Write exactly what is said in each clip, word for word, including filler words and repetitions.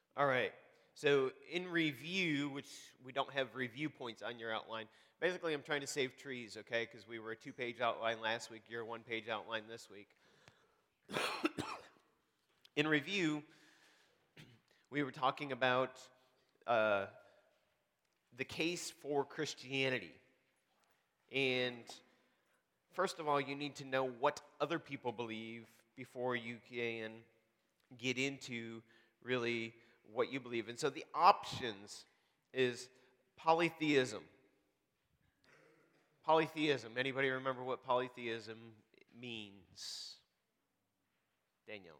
All right. So in review, which we don't have review points on your outline, basically I'm trying to save trees, okay? Because we were a two-page outline last week. You're a one-page outline this week. In review, we were talking about uh, the case for Christianity. And first of all, you need to know what other people believe before you can get into really what you believe. And so the options is polytheism. Polytheism. Anybody remember what polytheism means? Daniel.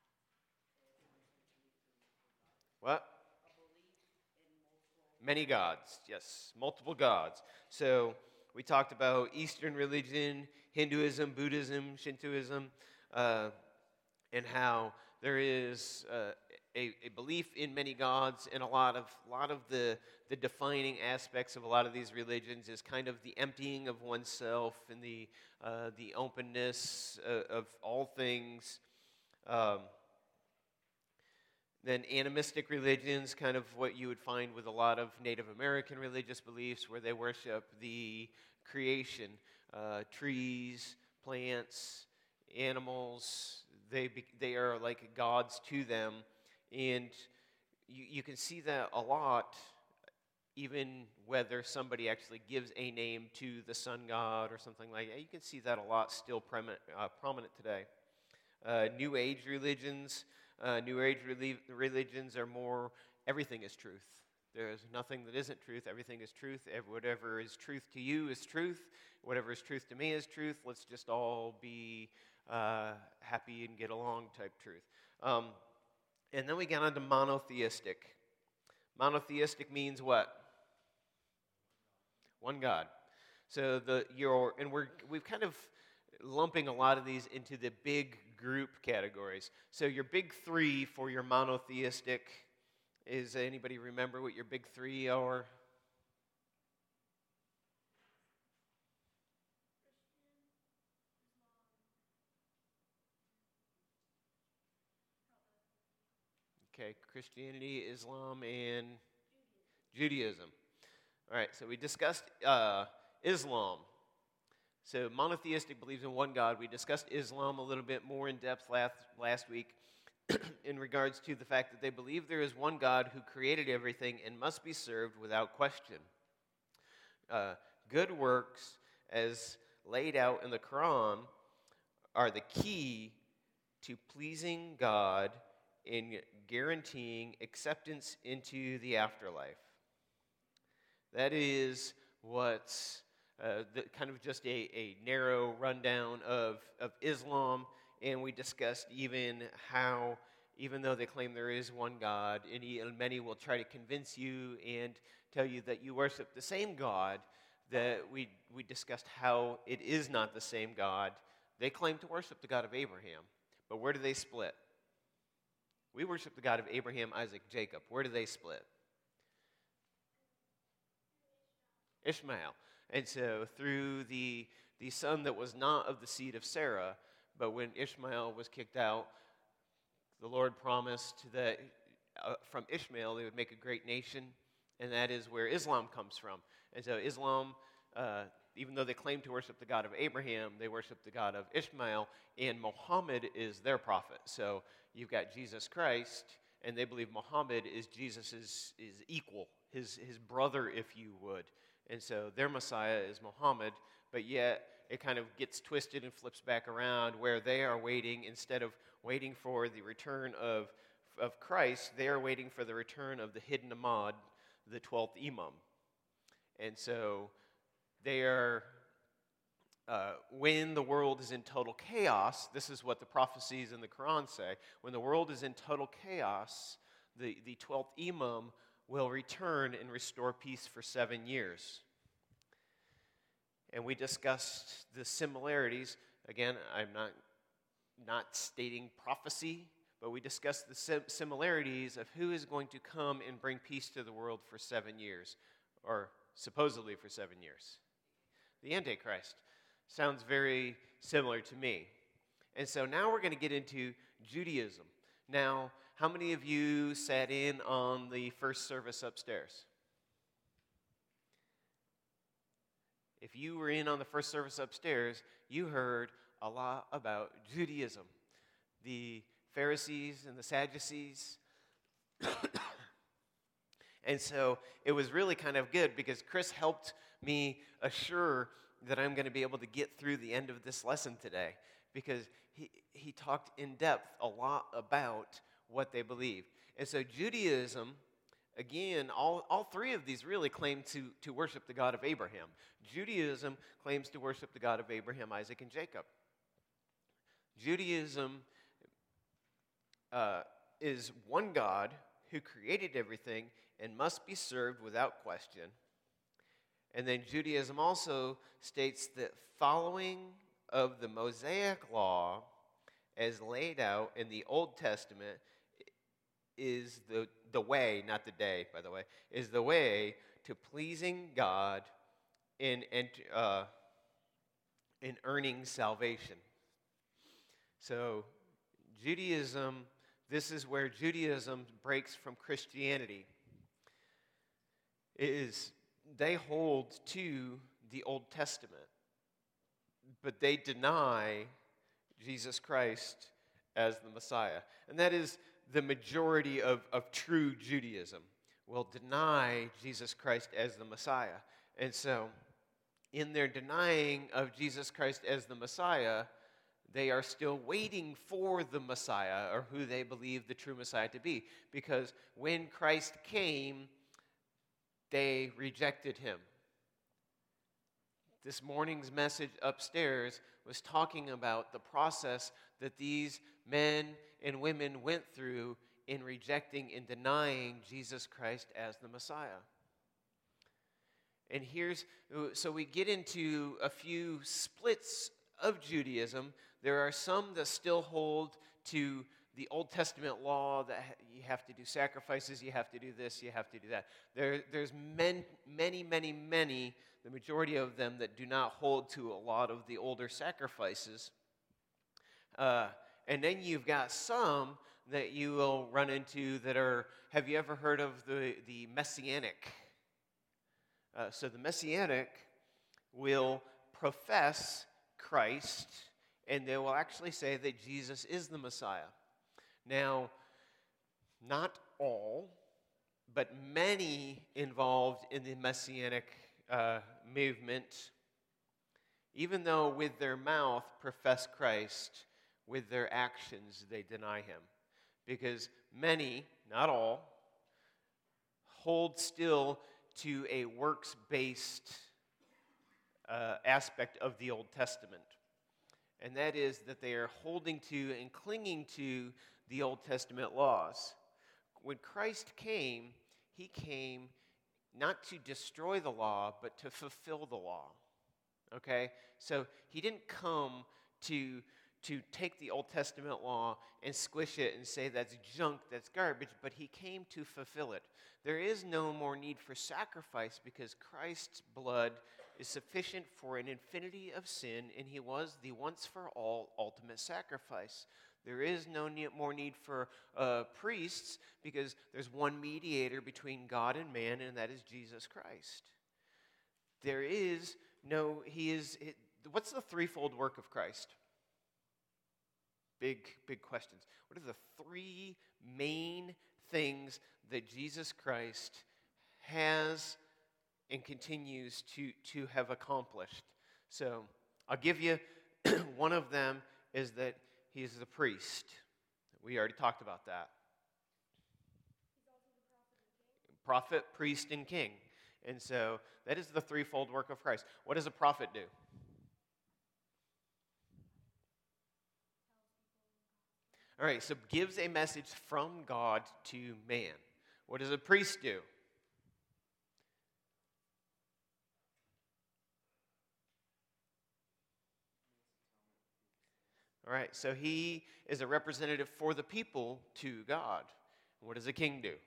What? Many gods. Yes, multiple gods. So we talked about Eastern religion, Hinduism, Buddhism, Shintoism, uh, and how there is uh, a, a belief in many gods, and a lot of lot of the the defining aspects of a lot of these religions is kind of the emptying of oneself and the uh, the openness uh, of all things. Um, then animistic religions, kind of what you would find with a lot of Native American religious beliefs, where they worship the creation, uh, trees, plants, animals. They be, they are like gods to them, and you, you can see that a lot, even whether somebody actually gives a name to the sun god or something like that. You can see that a lot still prominent, uh, prominent today. Uh, New Age religions, uh, New Age reli- religions are more, everything is truth. There is nothing that isn't truth. Everything is truth. Every, whatever is truth to you is truth. Whatever is truth to me is truth. Let's just all be uh, happy and get along type truth. Um, and then we get on to monotheistic. Monotheistic means what? One God. So the your and we're we've kind of lumping a lot of these into the big group categories. So your big three for your monotheistic is, anybody remember what your big three are? Okay, Christianity, Islam, and Judaism. All right, so we discussed uh, Islam. So monotheistic believes in one God. We discussed Islam a little bit more in depth last, last week in regards to the fact that they believe there is one God who created everything and must be served without question. Uh, good works, as laid out in the Quran, are the key to pleasing God in guaranteeing acceptance into the afterlife. That is what's uh, the, kind of just a, a narrow rundown of, of Islam, and we discussed even how, even though they claim there is one God, and, he, and many will try to convince you and tell you that you worship the same God, that we, we discussed how it is not the same God. They claim to worship the God of Abraham, but where do they split? We worship the God of Abraham, Isaac, Jacob. Where do they split? Ishmael. And so through the, the son that was not of the seed of Sarah, but when Ishmael was kicked out, the Lord promised that uh, from Ishmael they would make a great nation, and that is where Islam comes from. And so Islam, uh, even though they claim to worship the God of Abraham, they worship the God of Ishmael, and Muhammad is their prophet. So you've got Jesus Christ, and they believe Muhammad is Jesus' is, is equal, his, his brother, if you would. And so their Messiah is Muhammad, but yet it kind of gets twisted and flips back around where they are waiting, instead of waiting for the return of, of Christ, they are waiting for the return of the hidden Ahmad, the twelfth Imam. And so they are, uh, when the world is in total chaos, this is what the prophecies in the Quran say, when the world is in total chaos, the, the twelfth Imam will return and restore peace for seven years. And we discussed the similarities. Again, I'm not, not stating prophecy, but we discussed the sim- similarities of who is going to come and bring peace to the world for seven years, or supposedly for seven years. The Antichrist. Sounds very similar to me. And so now we're going to get into Judaism. Now, How many of you sat in on the first service upstairs? If you were in on the first service upstairs, you heard a lot about Judaism, the Pharisees and the Sadducees. And so it was really kind of good because Chris helped me assure that I'm going to be able to get through the end of this lesson today, because he, he talked in depth a lot about what they believed. And so Judaism, again, all, all three of these really claim to, to worship the God of Abraham. Judaism claims to worship the God of Abraham, Isaac, and Jacob. Judaism uh, is one God who created everything and must be served without question. And then Judaism also states that following of the Mosaic law as laid out in the Old Testament is the, the way, not the day, by the way, is the way to pleasing God in, in, uh, in earning salvation. So Judaism, this is where Judaism breaks from Christianity. It is they hold to the Old Testament, but they deny Jesus Christ as the Messiah. And that is the majority of, of true Judaism, will deny Jesus Christ as the Messiah. And so, in their denying of Jesus Christ as the Messiah, they are still waiting for the Messiah, or who they believe the true Messiah to be. Because when Christ came, they rejected him. This morning's message upstairs was talking about the process that these men and women went through in rejecting and denying Jesus Christ as the Messiah. And here's, so we get into a few splits of Judaism. There are some that still hold to the Old Testament law, that you have to do sacrifices, you have to do this, you have to do that. There, there's men, many, many, many, the majority of them that do not hold to a lot of the older sacrifices. Uh, and then you've got some that you will run into that are, have you ever heard of the, the Messianic? Uh, so the Messianic will profess Christ, and they will actually say that Jesus is the Messiah. Now, not all, but many involved in the Messianic uh, movement, even though with their mouth profess Christ, with their actions they deny him. Because many, not all, hold still to a works-based uh, aspect of the Old Testament. And that is that they are holding to and clinging to the Old Testament laws. When Christ came, he came not to destroy the law, but to fulfill the law. Okay? So he didn't come to, to take the Old Testament law and squish it and say that's junk, that's garbage, but he came to fulfill it. There is no more need for sacrifice because Christ's blood is sufficient for an infinity of sin, and he was the once-for-all ultimate sacrifice. There is no need, more need for uh, priests because there's one mediator between God and man, and that is Jesus Christ. There is no, he is, it, what's the threefold work of Christ? Big, big questions. What are the three main things that Jesus Christ has and continues to, to have accomplished? So I'll give you one of them is that he is the priest. We already talked about that. He's also the prophet and king. Prophet, priest, and king. And so that is the threefold work of Christ. What does a prophet do? All right, so gives a message from God to man. What does a priest do? All right, so he is a representative for the people to God. What does a king do?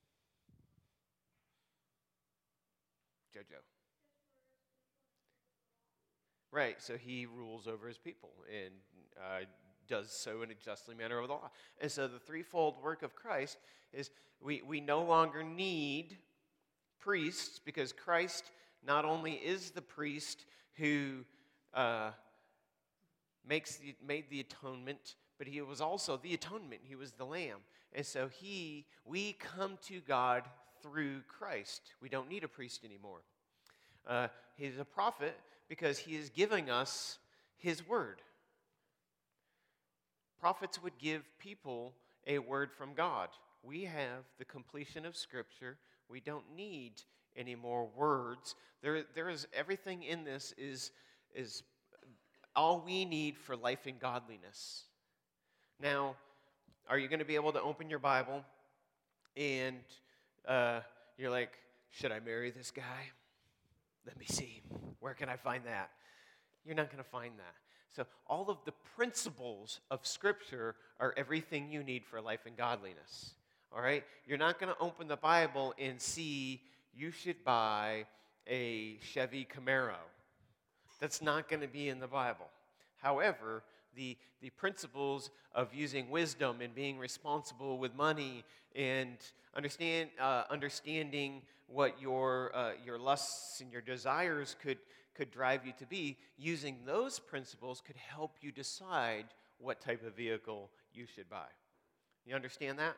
Jojo. Right, so he rules over his people and uh, does so in a justly manner of the law. And so the threefold work of Christ is we, we no longer need priests, because Christ not only is the priest who uh, makes the, made the atonement, but he was also the atonement. He was the lamb. And so he, we come to God through Christ. We don't need a priest anymore. Uh, he's a prophet because he is giving us his word. Prophets would give people a word from God. We have the completion of Scripture. We don't need any more words. There, there is everything in this is, is all we need for life and godliness. Now, are you going to be able to open your Bible and uh, you're like, should I marry this guy? Let me see. Where can I find that? You're not going to find that. So all of the principles of Scripture are everything you need for life and godliness. All right? You're not going to open the Bible and see you should buy a Chevy Camaro. That's not going to be in the Bible. However, the, the principles of using wisdom and being responsible with money and understand uh, understanding what your uh, your lusts and your desires could could drive you to be, using those principles could help you decide what type of vehicle you should buy. You understand that?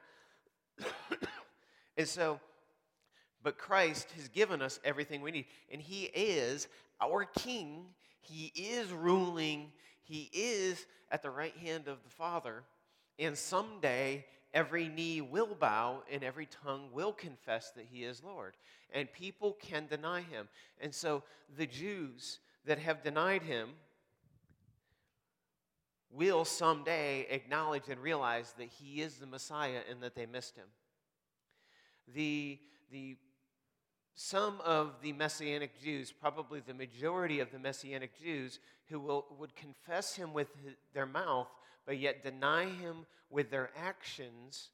And so, but Christ has given us everything we need. And he is our King. He is ruling. He is at the right hand of the Father. And someday, every knee will bow and every tongue will confess that he is Lord. And people can deny him. And so the Jews that have denied him will someday acknowledge and realize that he is the Messiah and that they missed him. The, the, some of the Messianic Jews, probably the majority of the Messianic Jews, who will, would confess him with his, their mouth, but yet deny him with their actions,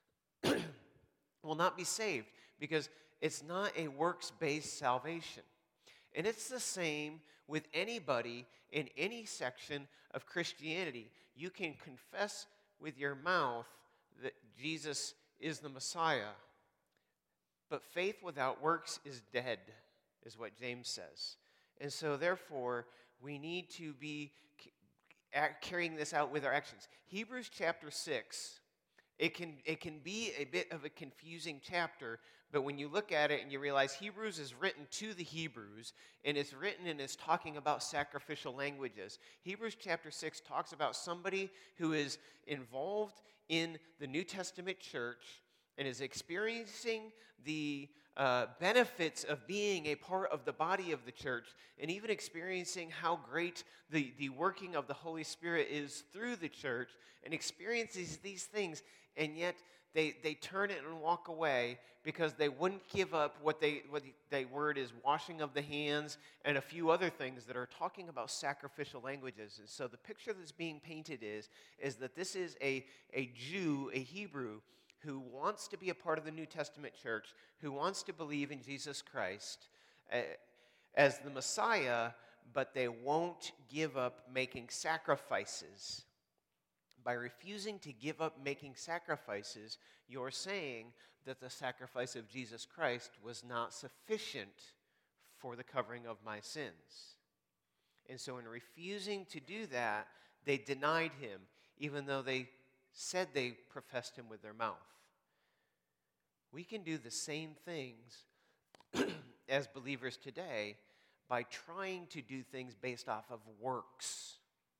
will not be saved, because it's not a works-based salvation. And it's the same with anybody in any section of Christianity. You can confess with your mouth that Jesus is the Messiah, but faith without works is dead, is what James says. And so therefore, we need to be carrying this out with our actions. Hebrews chapter six, it can, it can be a bit of a confusing chapter, but when you look at it and you realize Hebrews is written to the Hebrews, and it's written and it's talking about sacrificial languages. Hebrews chapter six talks about somebody who is involved in the New Testament church and is experiencing the uh, benefits of being a part of the body of the church, and even experiencing how great the, the working of the Holy Spirit is through the church, and experiences these things, and yet they, they turn it and walk away because they wouldn't give up what they what they word is washing of the hands and a few other things that are talking about sacrificial languages. And so the picture that's being painted is, is that this is a, a Jew, a Hebrew, who wants to be a part of the New Testament church, who wants to believe in Jesus Christ uh, as the Messiah, but they won't give up making sacrifices. By refusing to give up making sacrifices, you're saying that the sacrifice of Jesus Christ was not sufficient for the covering of my sins. And so in refusing to do that, they denied him, even though they said they professed him with their mouth. We can do the same things as believers today by trying to do things based off of works,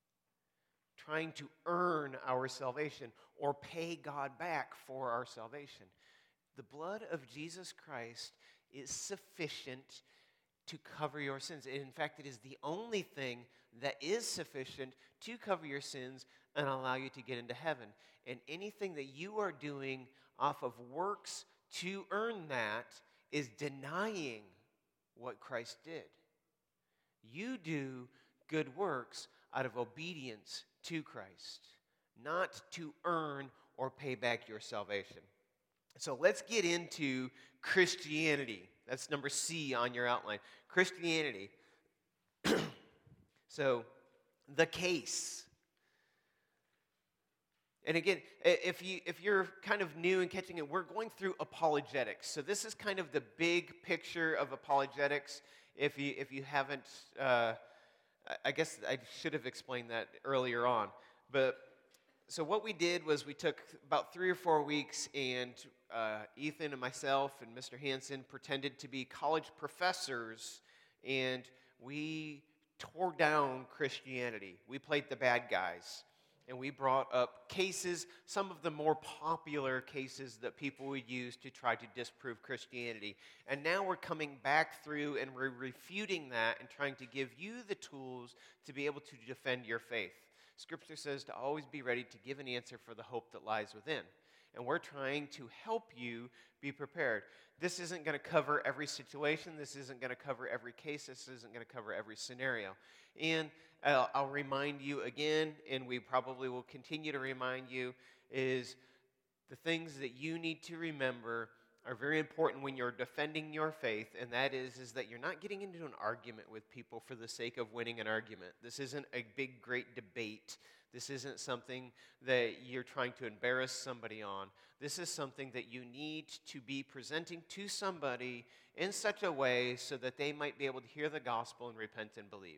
trying to earn our salvation or pay God back for our salvation. The blood of Jesus Christ is sufficient to cover your sins. In fact, it is the only thing that is sufficient to cover your sins and allow you to get into heaven. And anything that you are doing off of works to earn that is denying what Christ did. You do good works out of obedience to Christ, not to earn or pay back your salvation. So let's get into Christianity. That's number C on your outline. Christianity. So, the case. And again, i- if you if you're kind of new and catching it, we're going through apologetics. So this is kind of the big picture of apologetics. If you if you haven't, uh, I I guess I should have explained that earlier on. But so what we did was we took about three or four weeks, and uh, Ethan and myself and Mister Hansen pretended to be college professors, and we tore down Christianity. We played the bad guys, and we brought up cases, some of the more popular cases that people would use to try to disprove Christianity. And now we're coming back through and we're refuting that and trying to give you the tools to be able to defend your faith. Scripture says to always be ready to give an answer for the hope that lies within. And we're trying to help you be prepared. This isn't going to cover every situation. This isn't going to cover every case. This isn't going to cover every scenario. And uh, I'll remind you again, and we probably will continue to remind you, is the things that you need to remember are very important when you're defending your faith, and that is, is that you're not getting into an argument with people for the sake of winning an argument. This isn't a big, great debate. This isn't something that you're trying to embarrass somebody on. This is something that you need to be presenting to somebody in such a way so that they might be able to hear the gospel and repent and believe.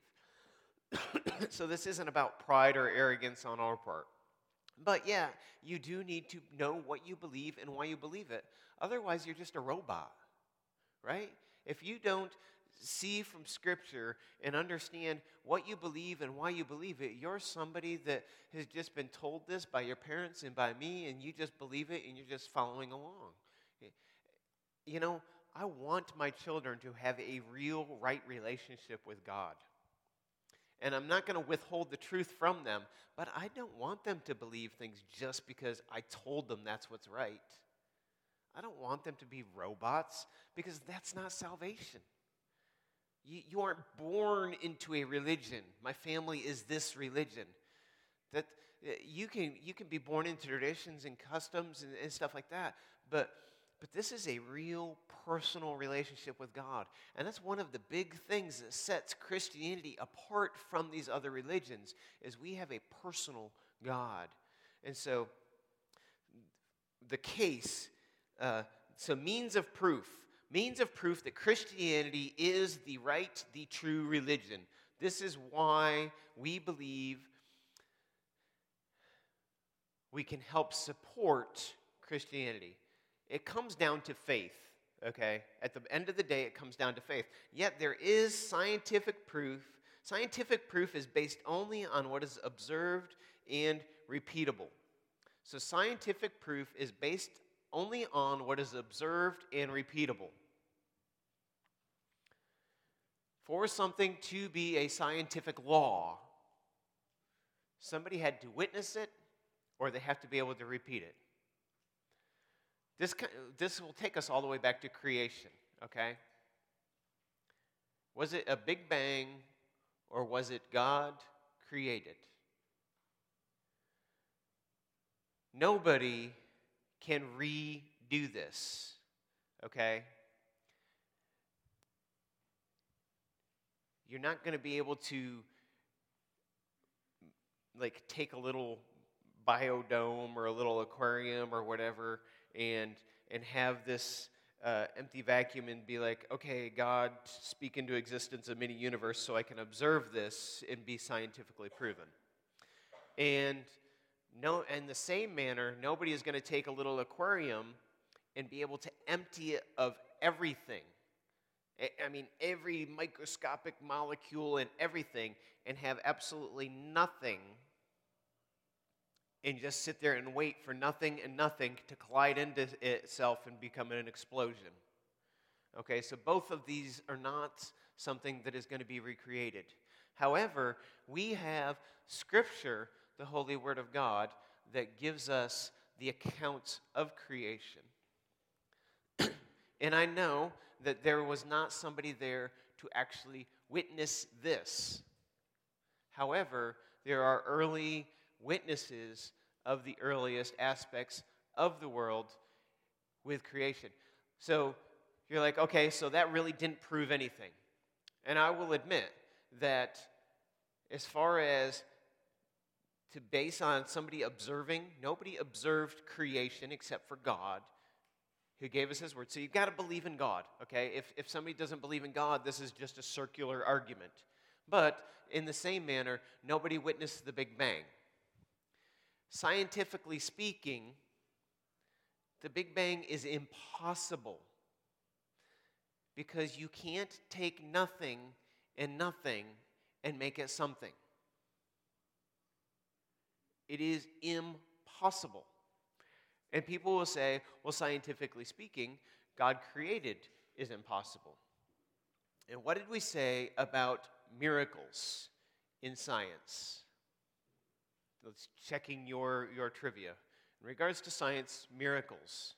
So this isn't about pride or arrogance on our part. But yeah, you do need to know what you believe and why you believe it. Otherwise, you're just a robot, right? If you don't see from Scripture and understand what you believe and why you believe it, you're somebody that has just been told this by your parents and by me, and you just believe it and you're just following along. You know, I want my children to have a real, right relationship with God. And I'm not going to withhold the truth from them, but I don't want them to believe things just because I told them that's what's right. I don't want them to be robots, because that's not salvation. You, you aren't born into a religion. My family is this religion. That you can you can be born into traditions and customs and, and stuff like that, but but this is a real personal relationship with God. And that's one of the big things that sets Christianity apart from these other religions, is we have a personal God. And so the case, uh, so means of proof, means of proof that Christianity is the right, the true religion. This is why we believe we can help support Christianity. It comes down to faith, okay? At the end of the day, it comes down to faith. Yet there is scientific proof. Scientific proof is based only on what is observed and repeatable. So scientific proof is based only on what is observed and repeatable. For something to be a scientific law, somebody had to witness it, or they have to be able to repeat it. This, this will take us all the way back to creation, okay? Was it a big bang, or was it God created? Nobody can redo this, okay? You're not going to be able to, like, take a little biodome or a little aquarium or whatever and and have this uh, empty vacuum and be like, okay, God, speak into existence a mini universe so I can observe this and be scientifically proven. And no, in the same manner, nobody is going to take a little aquarium and be able to empty it of everything. I mean, every microscopic molecule and everything, and have absolutely nothing, and just sit there and wait for nothing and nothing to collide into itself and become an explosion. Okay, so both of these are not something that is going to be recreated. However, we have Scripture, the Holy Word of God, that gives us the accounts of creation. And I know that there was not somebody there to actually witness this. However, there are early witnesses of the earliest aspects of the world with creation. So you're like, okay, so that really didn't prove anything. And I will admit that as far as to base on somebody observing. Nobody observed creation except for God, who gave us his word. So you've got to believe in God, okay? If, if somebody doesn't believe in God, this is just a circular argument. But in the same manner, nobody witnessed the Big Bang. Scientifically speaking, the Big Bang is impossible because you can't take nothing and nothing and make it something. It is impossible. And people will say, well, scientifically speaking, God created is impossible. And what did we say about miracles in science? Let's checking your, your trivia. In regards to science, miracles.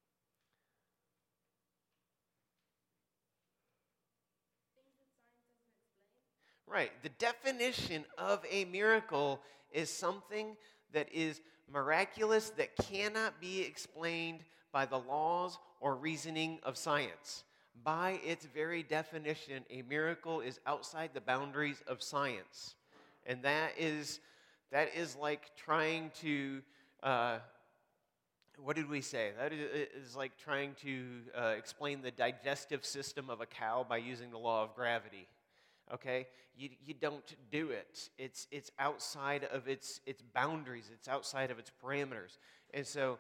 Things that science doesn't explain. Right. The definition of a miracle is something that is miraculous that cannot be explained by the laws or reasoning of science. By its very definition, a miracle is outside the boundaries of science. And that is, that is like trying to, uh, what did we say? That is like trying to uh, explain the digestive system of a cow by using the law of gravity. Okay? You, you don't do it. It's, it's outside of its, its boundaries. It's outside of its parameters. And so,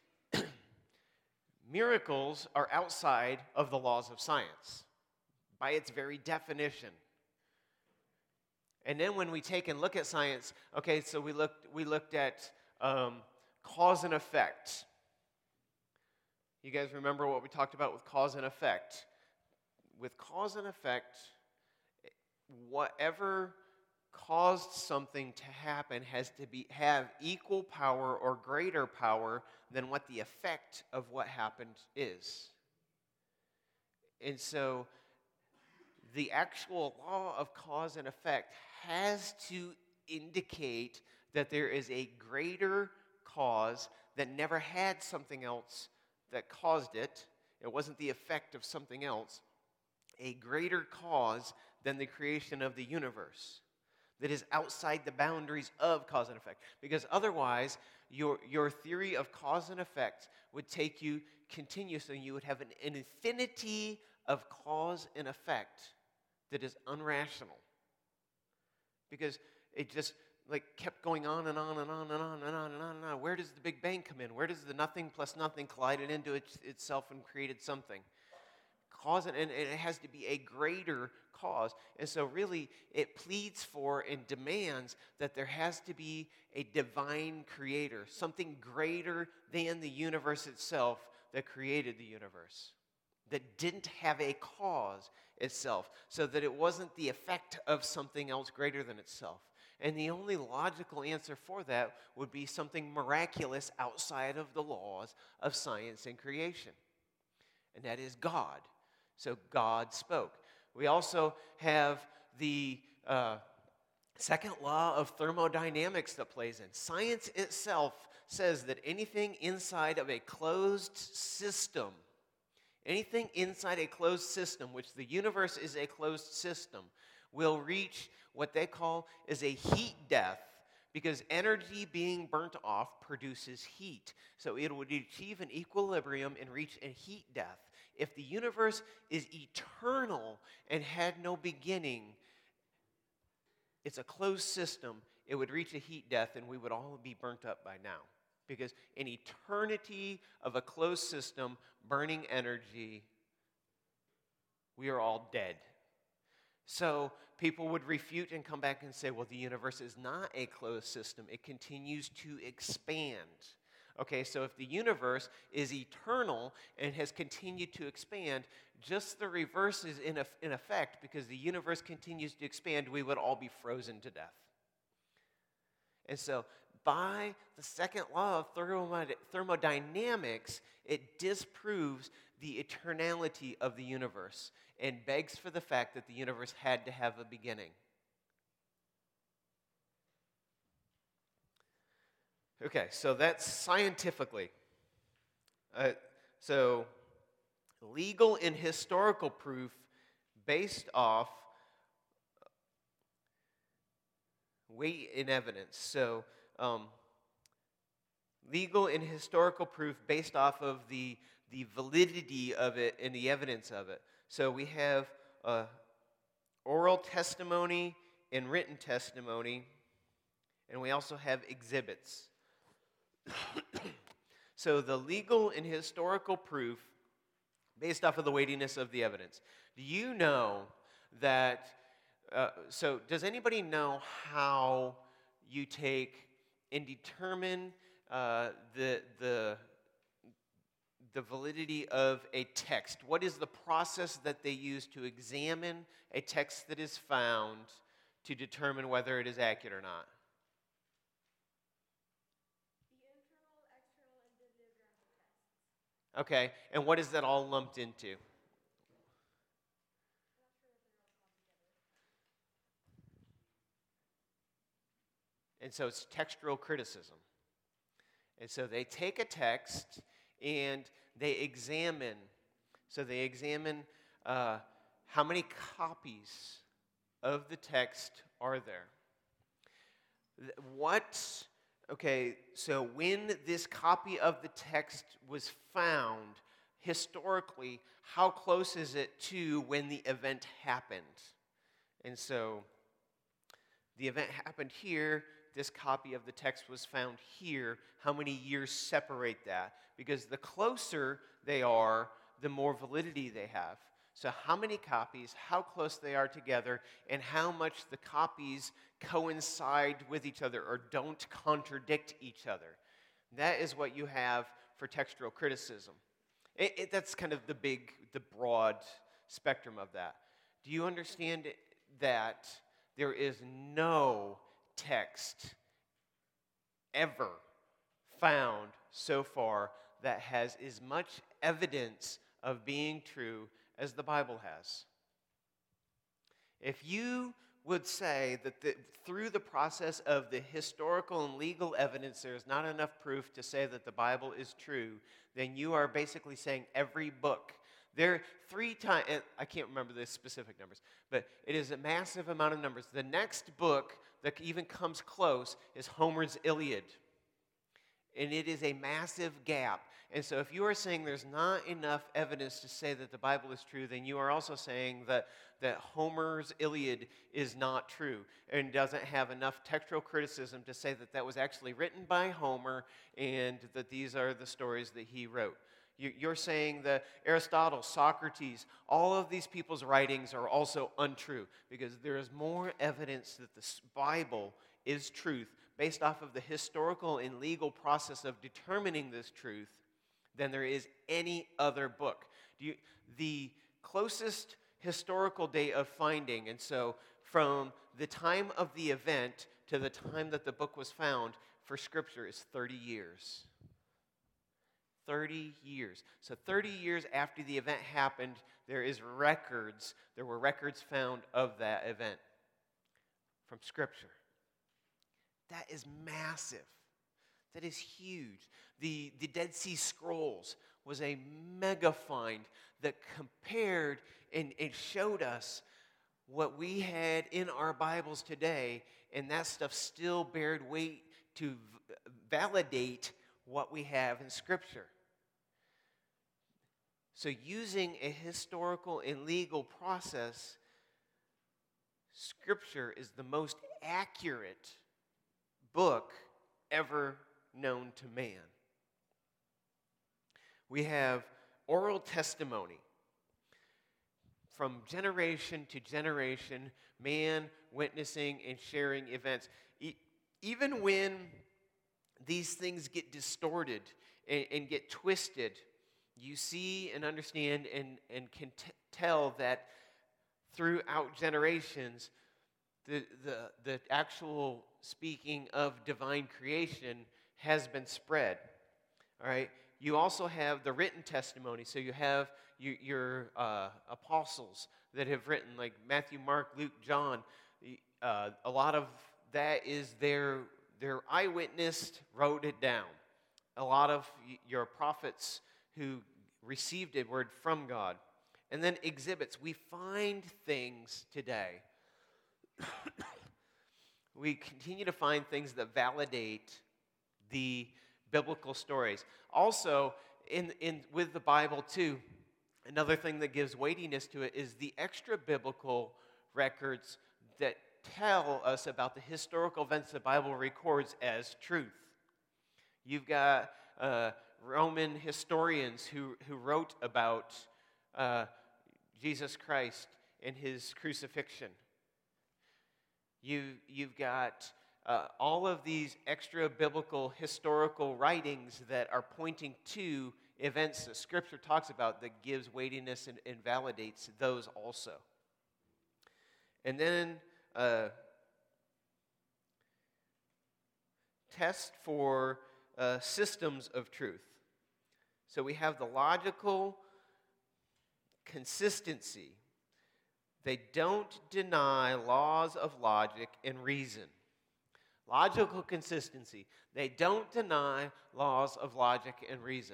miracles are outside of the laws of science by its very definition. And then when we take and look at science, okay, so we looked, we looked at um, cause and effect. You guys remember what we talked about with cause and effect? With cause and effect, whatever caused something to happen has to be have equal power or greater power than what the effect of what happened is. And so the actual law of cause and effect has to indicate that there is a greater cause that never had something else that caused it. It wasn't the effect of something else. A greater cause than the creation of the universe that is outside the boundaries of cause and effect. Because otherwise, your, your theory of cause and effect would take you continuously. You would have an, an infinity of cause and effect that is unrational. Because it just like kept going on and on and on and on and on and on and on. Where does the Big Bang come in? Where does the nothing plus nothing collided into it, itself and created something? Cause and, and it has to be a greater cause. And so really it pleads for and demands that there has to be a divine creator, something greater than the universe itself that created the universe, that didn't have a cause itself, so that it wasn't the effect of something else greater than itself. And the only logical answer for that would be something miraculous outside of the laws of science and creation. And that is God. So God spoke. We also have the uh, second law of thermodynamics that plays in. Science itself says that anything inside of a closed system, anything inside a closed system, which the universe is a closed system, will reach what they call is a heat death, because energy being burnt off produces heat. So it would achieve an equilibrium and reach a heat death. If the universe is eternal and had no beginning, it's a closed system, it would reach a heat death and we would all be burnt up by now. Because in eternity of a closed system, burning energy, we are all dead. So people would refute and come back and say, well, the universe is not a closed system. It continues to expand. Okay, so if the universe is eternal and has continued to expand, just the reverse is in, in effect, because the universe continues to expand, we would all be frozen to death. And so by the second law of thermodynamics, it disproves the eternality of the universe and begs for the fact that the universe had to have a beginning. Okay, so that's scientifically. Uh, so legal and historical proof based off weight in evidence. So um, legal and historical proof based off of the, the validity of it and the evidence of it. So we have uh, oral testimony and written testimony, and we also have exhibits. So the legal and historical proof based off of the weightiness of the evidence. Do you know that, uh, so does anybody know how you take and determine uh, the, the, the validity of a text? What is the process that they use to examine a text that is found to determine whether it is accurate or not? The internal, external, and bibliographic tests. Okay, and what is that all lumped into? And so it's textual criticism. And so they take a text and they examine. So they examine uh, how many copies of the text are there. What, okay, so when this copy of the text was found, historically, how close is it to when the event happened? And so the event happened here. This copy of the text was found here. How many years separate that? Because the closer they are, the more validity they have. So how many copies, how close they are together, and how much the copies coincide with each other or don't contradict each other. That is what you have for textual criticism. It, it, that's kind of the big, the broad spectrum of that. Do you understand that there is no text ever found so far that has as much evidence of being true as the Bible has? If you would say that the, through the process of the historical and legal evidence there is not enough proof to say that the Bible is true, then you are basically saying every book. There three times, I can't remember the specific numbers, but it is a massive amount of numbers. The next book that even comes close is Homer's Iliad. And it is a massive gap. And so if you are saying there's not enough evidence to say that the Bible is true, then you are also saying that, that Homer's Iliad is not true and doesn't have enough textual criticism to say that that was actually written by Homer and that these are the stories that he wrote. You're saying that Aristotle, Socrates, all of these people's writings are also untrue because there is more evidence that the Bible is truth based off of the historical and legal process of determining this truth than there is any other book. Do you, the closest historical date of finding, and so from the time of the event to the time that the book was found for Scripture is thirty years. thirty years. So thirty years after the event happened, there is records, there were records found of that event from Scripture. That is massive. That is huge. The, the Dead Sea Scrolls was a mega find that compared and, and showed us what we had in our Bibles today, and that stuff still bared weight to v- validate what we have in Scripture. So using a historical and legal process, Scripture is the most accurate book ever known to man. We have oral testimony. From generation to generation, man witnessing and sharing events. E- even when these things get distorted and, and get twisted, you see and understand and, and can t- tell that throughout generations, the, the, the actual speaking of divine creation has been spread. All right? You also have the written testimony. So you have your, your uh, apostles that have written, like Matthew, Mark, Luke, John. Uh, a lot of that is their, their eyewitness wrote it down. A lot of your prophets who received a word from God. And then exhibits. We find things today we continue to find things that validate the biblical stories. Also, in, in with the Bible too, another thing that gives weightiness to it is the extra biblical records that tell us about the historical events the Bible records as truth. You've got uh, Roman historians who, who wrote about uh, Jesus Christ and his crucifixion. You, you've got uh, all of these extra biblical historical writings that are pointing to events that Scripture talks about that gives weightiness and, and validates those also. And then uh, test for uh, systems of truth. So we have the logical consistency. They don't deny laws of logic and reason. Logical consistency. They don't deny laws of logic and reason.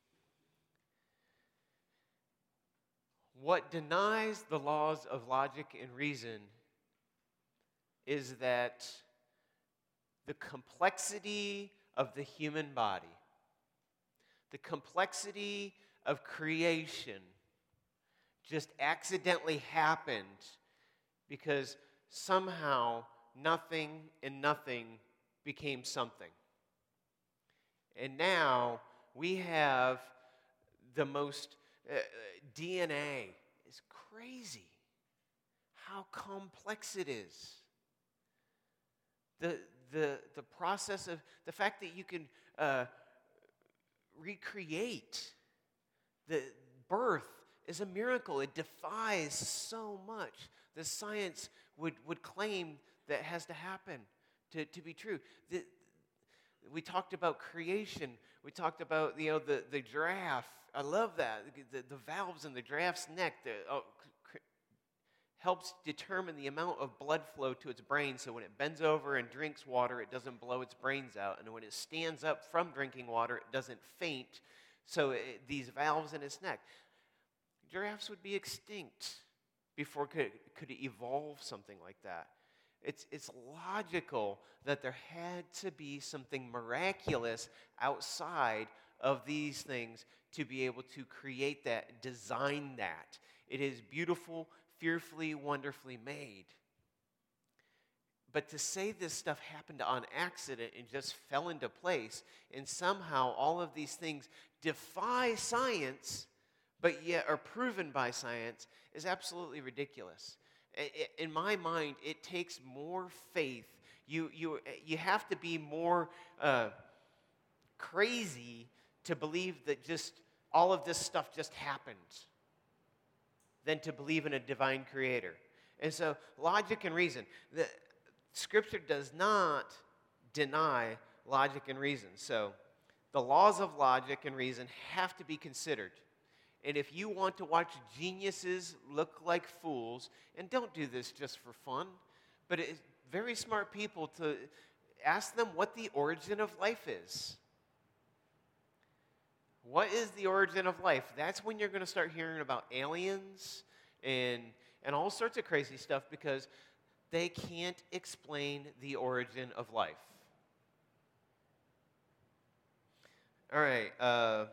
What denies the laws of logic and reason is that the complexity of the human body, the complexity of creation, just accidentally happened because somehow nothing and nothing became something. And now we have the most, uh, D N A is crazy how complex it is. The, the, the process of, the fact that you can uh, recreate the birth is a miracle. It defies so much that science would, would claim that has to happen to, to be true. The, we talked about creation. We talked about, you know, the, the giraffe. I love that. The, the valves in the giraffe's neck that oh, cr- helps determine the amount of blood flow to its brain, so when it bends over and drinks water, it doesn't blow its brains out. And when it stands up from drinking water, it doesn't faint. So it, these valves in its neck. Giraffes would be extinct before could could it evolve something like that. It's, it's logical that there had to be something miraculous outside of these things to be able to create that, design that. It is beautiful, fearfully, wonderfully made. But to say this stuff happened on accident and just fell into place, and somehow all of these things defy science, but yet are proven by science, is absolutely ridiculous. In my mind, it takes more faith. You, you, you have to be more uh, crazy to believe that just all of this stuff just happened than to believe in a divine creator. And so, logic and reason. The Scripture does not deny logic and reason. So, the laws of logic and reason have to be considered. And if you want to watch geniuses look like fools, and don't do this just for fun, but it's very smart people to ask them what the origin of life is. What is the origin of life? That's when you're going to start hearing about aliens and, and all sorts of crazy stuff, because they can't explain the origin of life. All right. Uh,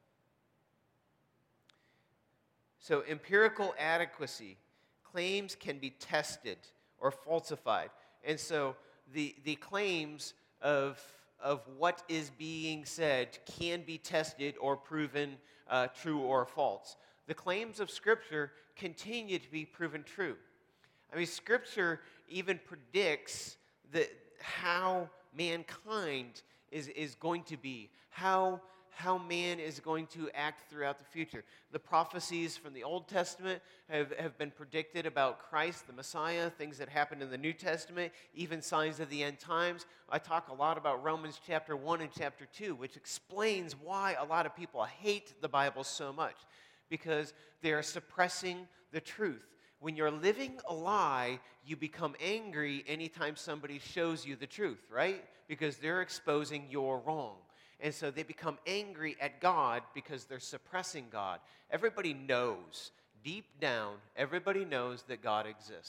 So empirical adequacy, claims can be tested or falsified. And so the, the claims of, of what is being said can be tested or proven uh, true or false. The claims of Scripture continue to be proven true. I mean, Scripture even predicts the, how mankind is, is going to be, how how man is going to act throughout the future. The prophecies from the Old Testament have, have been predicted about Christ, the Messiah, things that happened in the New Testament, even signs of the end times. I talk a lot about Romans chapter one and chapter two, which explains why a lot of people hate the Bible so much, because they are suppressing the truth. When you're living a lie, you become angry anytime somebody shows you the truth, right? Because they're exposing your wrong. And so they become angry at God because they're suppressing God. Everybody knows, deep down, everybody knows that God exists.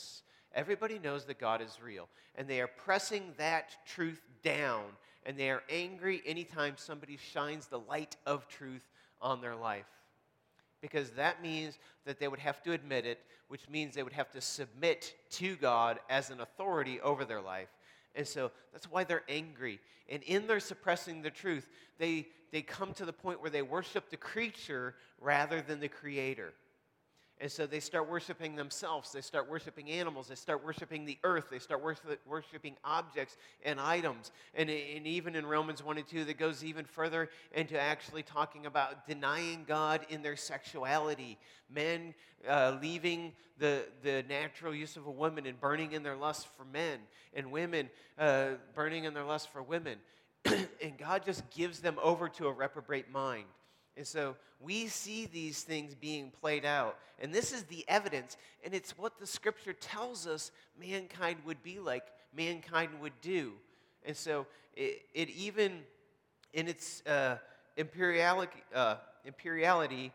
Everybody knows that God is real, and they are pressing that truth down, and they are angry anytime somebody shines the light of truth on their life. Because that means that they would have to admit it, which means they would have to submit to God as an authority over their life. And so that's why they're angry. And in their suppressing the truth, they, they come to the point where they worship the creature rather than the creator. And so they start worshiping themselves. They start worshiping animals. They start worshiping the earth. They start worshiping objects and items. And, and even in Romans one and two, that goes even further into actually talking about denying God in their sexuality. Men uh, leaving the, the natural use of a woman and burning in their lust for men. And women uh, burning in their lust for women. And God just gives them over to a reprobate mind. And so we see these things being played out. And this is the evidence. And it's what the Scripture tells us mankind would be like, mankind would do. And so it, it even, in its uh, imperiality, uh, imperiality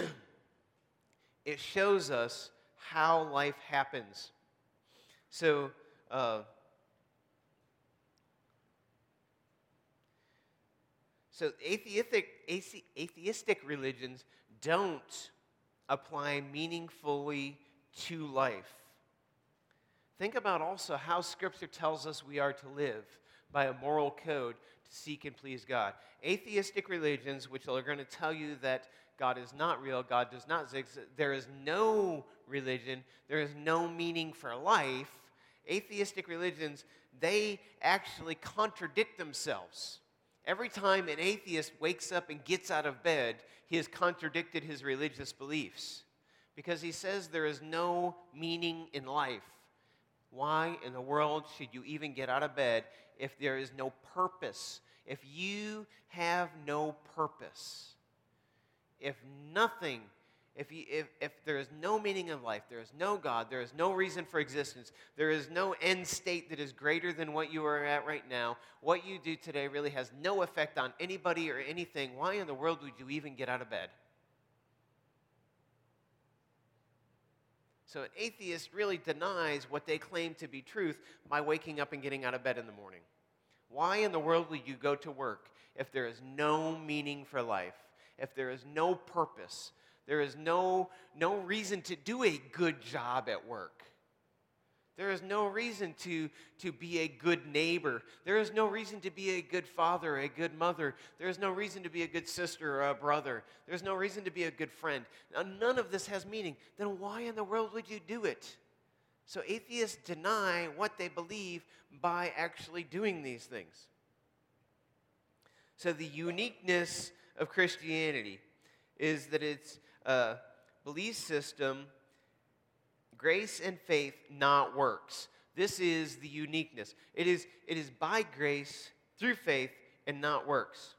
it shows us how life happens. So, uh, So atheistic, atheistic religions don't apply meaningfully to life. Think about also how Scripture tells us we are to live by a moral code to seek and please God. Atheistic religions, which are going to tell you that God is not real, God does not exist, there is no religion, there is no meaning for life. Atheistic religions, they actually contradict themselves. Every time an atheist wakes up and gets out of bed, he has contradicted his religious beliefs because he says there is no meaning in life. Why in the world should you even get out of bed if there is no purpose? If you have no purpose, if nothing, if, you, if, if there is no meaning in life, there is no God, there is no reason for existence, there is no end state that is greater than what you are at right now, what you do today really has no effect on anybody or anything, why in the world would you even get out of bed? So an atheist really denies what they claim to be truth by waking up and getting out of bed in the morning. Why in the world would you go to work if there is no meaning for life, if there is no purpose? There is no, no reason to do a good job at work. There is no reason to, to be a good neighbor. There is no reason to be a good father, a good mother. There is no reason to be a good sister or a brother. There's no reason to be a good friend. Now, none of this has meaning. Then why in the world would you do it? So atheists deny what they believe by actually doing these things. So the uniqueness of Christianity is that it's a belief system, grace and faith, not works. This is the uniqueness. It is, it is by grace, through faith, and not works.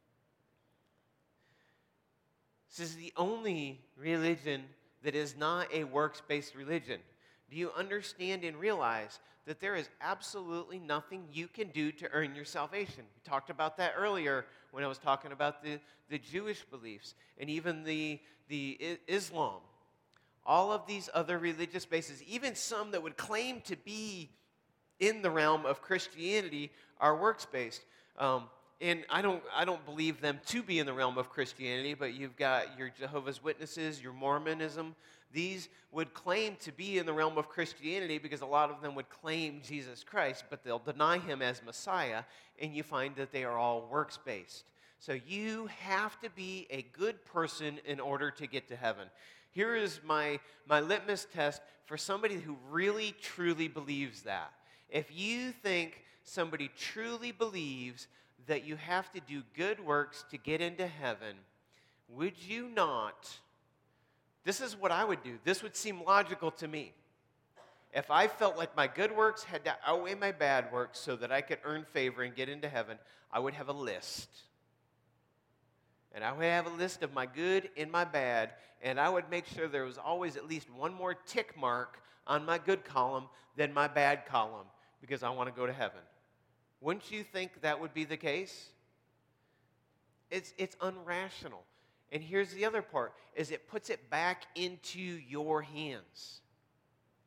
This is the only religion that is not a works-based religion. Do you understand and realize that there is absolutely nothing you can do to earn your salvation? We talked about that earlier when I was talking about the, the Jewish beliefs and even the, the Islam. All of these other religious bases, even some that would claim to be in the realm of Christianity, are works-based. Um, and I don't, I don't believe them to be in the realm of Christianity, but you've got your Jehovah's Witnesses, your Mormonism. These would claim to be in the realm of Christianity because a lot of them would claim Jesus Christ, but they'll deny him as Messiah, and you find that they are all works-based. So you have to be a good person in order to get to heaven. Here is my, my litmus test for somebody who really, truly believes that. If you think somebody truly believes that you have to do good works to get into heaven, would you not? This is what I would do. This would seem logical to me. If I felt like my good works had to outweigh my bad works so that I could earn favor and get into heaven, I would have a list. And I would have a list of my good and my bad, and I would make sure there was always at least one more tick mark on my good column than my bad column, because I want to go to heaven. Wouldn't you think that would be the case? It's, it's unrational. And here's the other part, is it puts it back into your hands.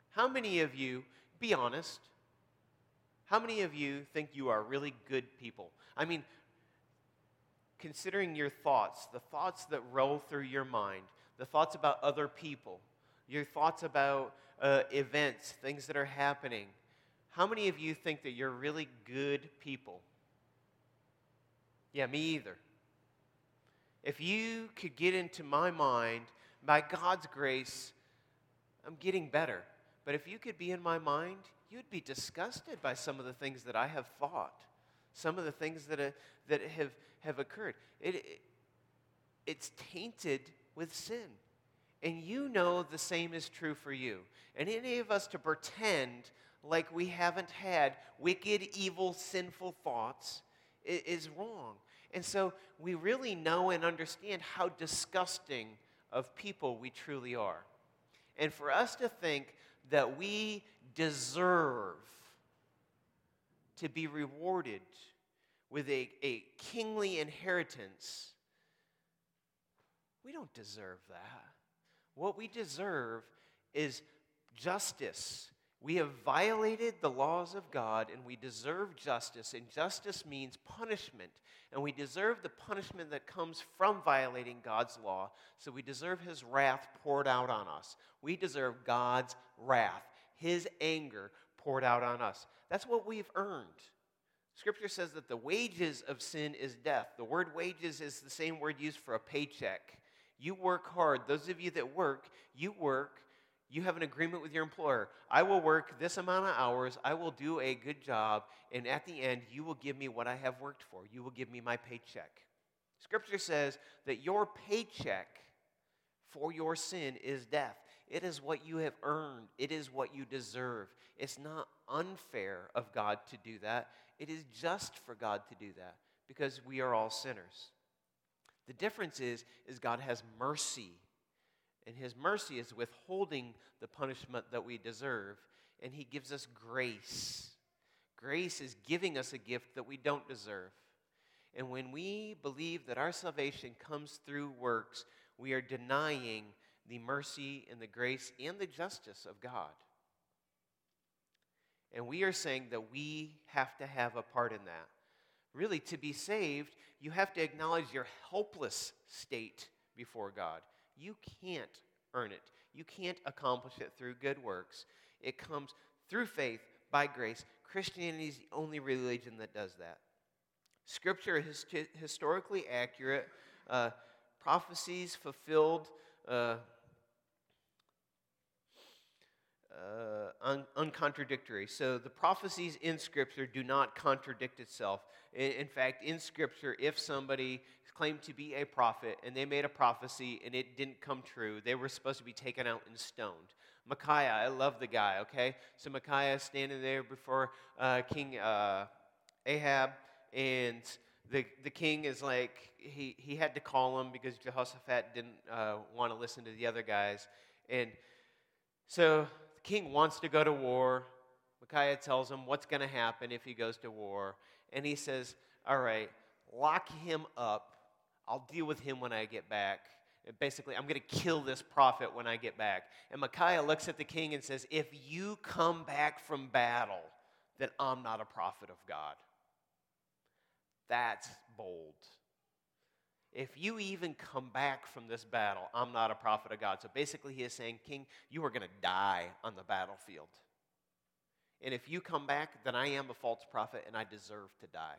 How many of you, be honest, how many of you think you are really good people? I mean, considering your thoughts, the thoughts that roll through your mind, the thoughts about other people, your thoughts about uh, events, things that are happening, how many of you think that you're really good people? Yeah, me either. If you could get into my mind, by God's grace, I'm getting better. But if you could be in my mind, you'd be disgusted by some of the things that I have thought, some of the things that, uh, that have, have occurred. It, it, it's tainted with sin. And you know the same is true for you. And any of us to pretend like we haven't had wicked, evil, sinful thoughts is, is wrong. And so we really know and understand how disgusting of people we truly are. And for us to think that we deserve to be rewarded with a, a kingly inheritance, we don't deserve that. What we deserve is justice. We have violated the laws of God, and we deserve justice. And justice means punishment. And we deserve the punishment that comes from violating God's law. So we deserve his wrath poured out on us. We deserve God's wrath, his anger poured out on us. That's what we've earned. Scripture says that the wages of sin is death. The word wages is the same word used for a paycheck. You work hard. Those of you that work, you work. You have an agreement with your employer. I will work this amount of hours. I will do a good job. And at the end, you will give me what I have worked for. You will give me my paycheck. Scripture says that your paycheck for your sin is death. It is what you have earned. It is what you deserve. It's not unfair of God to do that. It is just for God to do that because we are all sinners. The difference is, is God has mercy. And his mercy is withholding the punishment that we deserve. And he gives us grace. Grace is giving us a gift that we don't deserve. And when we believe that our salvation comes through works, we are denying the mercy and the grace and the justice of God. And we are saying that we have to have a part in that. Really, to be saved, you have to acknowledge your helpless state before God. You can't earn it. You can't accomplish it through good works. It comes through faith, by grace. Christianity is the only religion that does that. Scripture is historically accurate. Uh, prophecies fulfilled, uh, uh, un- uncontradictory. So the prophecies in Scripture do not contradict itself. In, in fact, in Scripture, if somebody claimed to be a prophet and they made a prophecy and it didn't come true, they were supposed to be taken out and stoned. Micaiah, I love the guy, okay? So Micaiah is standing there before uh, King uh, Ahab, and the the king is like, he, he had to call him because Jehoshaphat didn't uh, want to listen to the other guys. And so the king wants to go to war. Micaiah tells him what's going to happen if he goes to war. And he says, all right, lock him up. I'll deal with him when I get back. And basically, I'm going to kill this prophet when I get back. And Micaiah looks at the king and says, if you come back from battle, then I'm not a prophet of God. That's bold. If you even come back from this battle, I'm not a prophet of God. So basically, he is saying, king, you are going to die on the battlefield. And if you come back, then I am a false prophet and I deserve to die.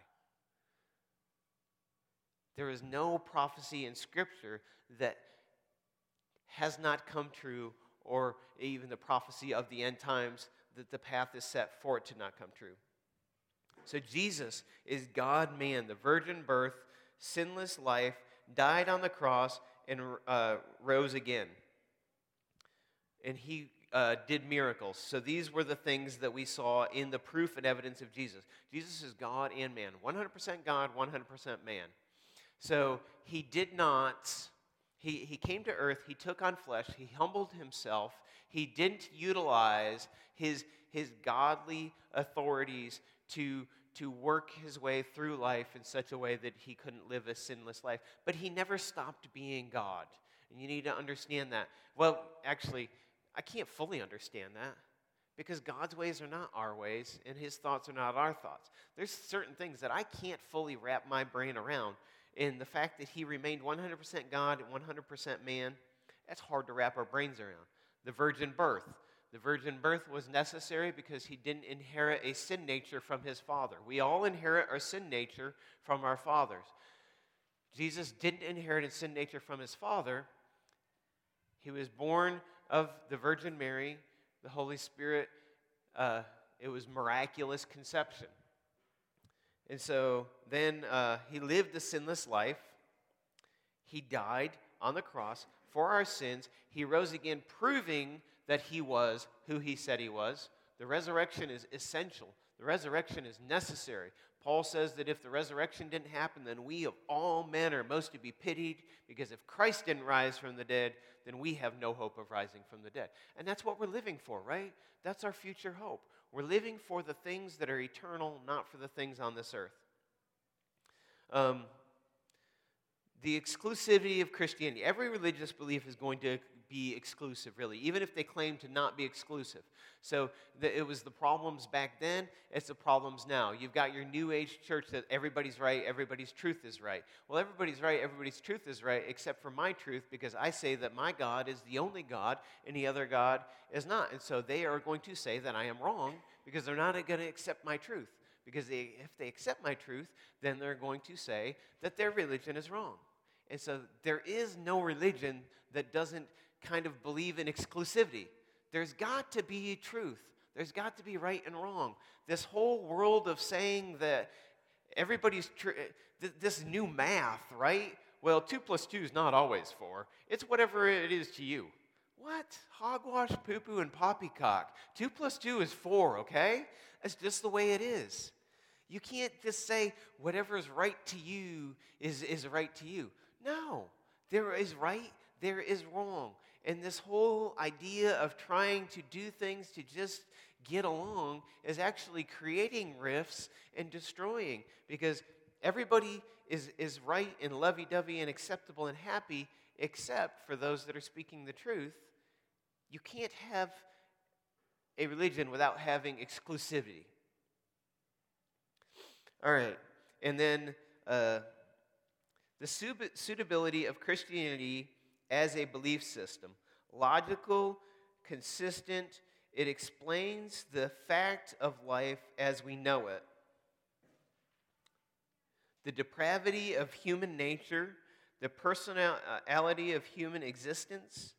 There is no prophecy in Scripture that has not come true, or even the prophecy of the end times that the path is set for it to not come true. So Jesus is God-man, the virgin birth, sinless life, died on the cross, and uh, rose again. And he uh, did miracles. So these were the things that we saw in the proof and evidence of Jesus. Jesus is God and man, one hundred percent God, one hundred percent man. So he did not, he, he came to earth, he took on flesh, he humbled himself, he didn't utilize his, his godly authorities to, to work his way through life in such a way that he couldn't live a sinless life. But he never stopped being God. And you need to understand that. Well, actually, I can't fully understand that. because God's ways are not our ways, and his thoughts are not our thoughts. There's certain things that I can't fully wrap my brain around. And the fact that he remained one hundred percent God and one hundred percent man, that's hard to wrap our brains around. The virgin birth. The virgin birth was necessary because he didn't inherit a sin nature from his father. We all inherit our sin nature from our fathers. Jesus didn't inherit a sin nature from his father. He was born of the Virgin Mary, the Holy Spirit. Uh, it was miraculous conception. And so then uh, he lived a sinless life. He died on the cross for our sins. He rose again, proving that he was who he said he was. The resurrection is essential. The resurrection is necessary. Paul says that if the resurrection didn't happen, then we of all men are most to be pitied, because if Christ didn't rise from the dead, then we have no hope of rising from the dead. And that's what we're living for, right? That's our future hope. We're living for the things that are eternal, not for the things on this earth. Um, the exclusivity of Christianity. Every religious belief is going to be exclusive, really, even if they claim to not be exclusive. So the, it was the problems back then, it's the problems now. You've got your New Age church that everybody's right, everybody's truth is right. Well, everybody's right, everybody's truth is right, except for my truth, because I say that my God is the only God, and the other God is not. And so they are going to say that I am wrong, because they're not going to accept my truth. Because they, if they accept my truth, then they're going to say that their religion is wrong. And so there is no religion that doesn't kind of believe in exclusivity. There's got to be truth. There's got to be right and wrong. This whole world of saying that everybody's, tr- th- this new math, right? Well, two plus two is not always four. It's whatever it is to you. What? Hogwash, poo-poo, and poppycock. Two plus two is four, okay? That's just the way it is. You can't just say whatever is right to you is, is right to you. No. There is right, there is wrong. And this whole idea of trying to do things to just get along is actually creating rifts and destroying, because everybody is, is right and lovey-dovey and acceptable and happy, except for those that are speaking the truth. You can't have a religion without having exclusivity. All right, and then uh, the suitability of Christianity as a belief system. Logical, consistent, it explains the fact of life as we know it. The depravity of human nature, the personality of human existence,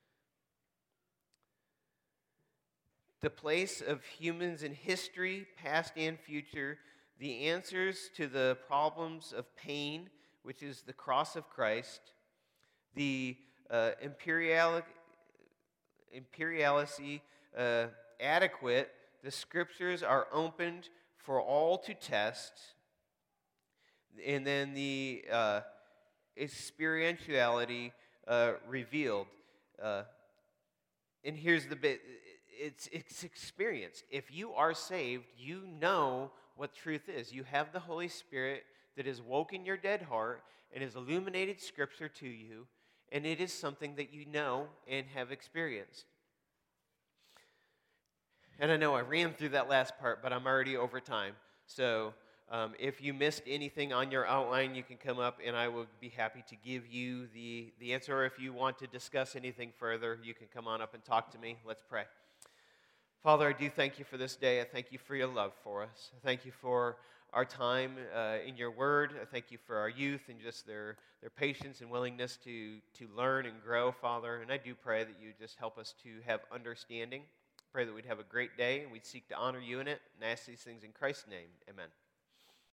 the place of humans in history, past and future, the answers to the problems of pain, which is the cross of Christ, the uh, imperial, imperiality uh, adequate, the scriptures are opened for all to test, and then the uh, experientiality uh, revealed. Uh, and here's the bit, it's, it's experience. If you are saved, you know what truth is. You have the Holy Spirit that has woken your dead heart and has illuminated Scripture to you, and it is something that you know and have experienced. And I know I ran through that last part, but I'm already over time. So um, if you missed anything on your outline, you can come up, and I will be happy to give you the, the answer. Or if you want to discuss anything further, you can come on up and talk to me. Let's pray. Father, I do thank you for this day. I thank you for your love for us. I thank you for our time uh, in your word. I thank you for our youth and just their, their patience and willingness to, to learn and grow, Father. And I do pray that you just help us to have understanding. Pray that we'd have a great day and we'd seek to honor you in it. And ask these things in Christ's name. Amen.